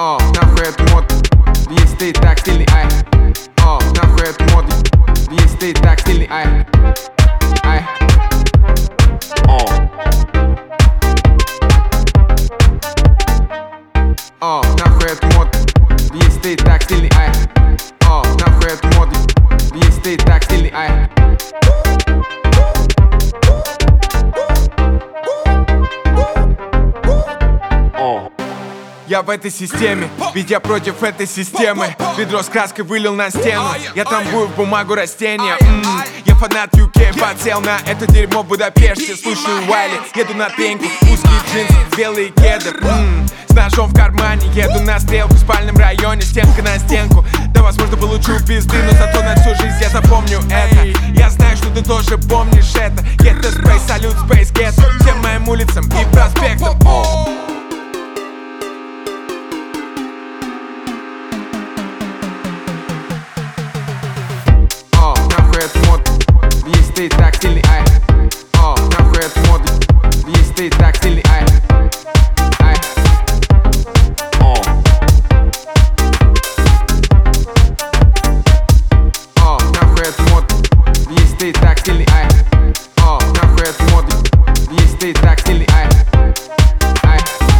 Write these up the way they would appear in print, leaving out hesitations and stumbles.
Нахуй это мод, если ты так стильный, ай. Нахуй это мод, если ты так стильный, ай. Ай. Нахуй это мод, если ты так стильный, ай. Нахуй это мод, если ты так стильный, ай. Я в этой системе, ведь я против этой системы. Ведро с краской вылил на стену, я трамбую в бумагу растения. Я фанат UK, подсел на это дерьмо в Будапеште. Слушаю Уайли, еду на пеньку, узкие джинсы, белые кеды. С ножом в кармане, еду на стрелку в спальном районе, стенка на стенку. Да, возможно, получу пизды, но зато на всю жизнь я запомню это. Я знаю, что ты тоже помнишь это. Get the space, салют, space, get всем моим улицам и проспектам. Нахуй это мод, если ты так стильный, ай. Нахуй это мод, если ты так стильный, ай. Ай. Нахуй это мод, если ты так стильный, ай. Нахуй это мод, если ты так стильный, ай. Ай.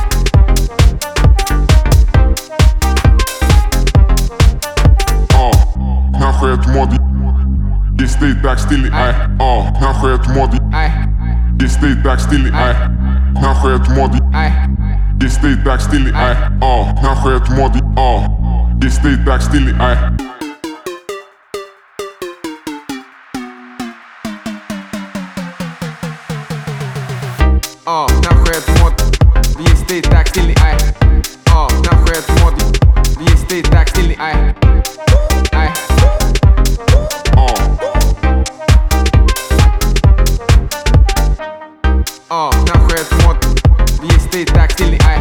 Нахуй это мод, если ты так стильный, ай. Нахуй это мод, если ты так стильный, ай. Нахуй это мод, если ты так стильный, ай. Нахуй это мод, если ты так стильный, ай. Нахуй это мод, если ты так стильный, ай. Нахуй это мод, если ты так стильный, ай. Ай. Нахуй это мод, если ты так стильный, ай.